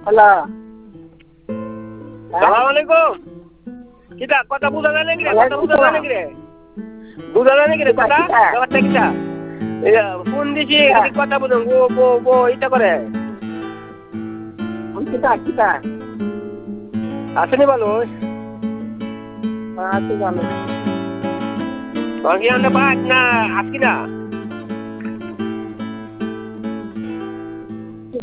Hello সালাম আলাইকুম। কিটা কথা বুঝা যায় নাকি রে? কথা বুঝা যায় নাকি রে? বুঝা যায় নাকি রে কথা? ব্যাপারটা কিটা? ফোন দিছি কথা বুঝুন গো গো গো এটা করে। কিতা কিতা আসেনি ভালো? আছে জানো বাকি আমরা বাদ না আজকে না।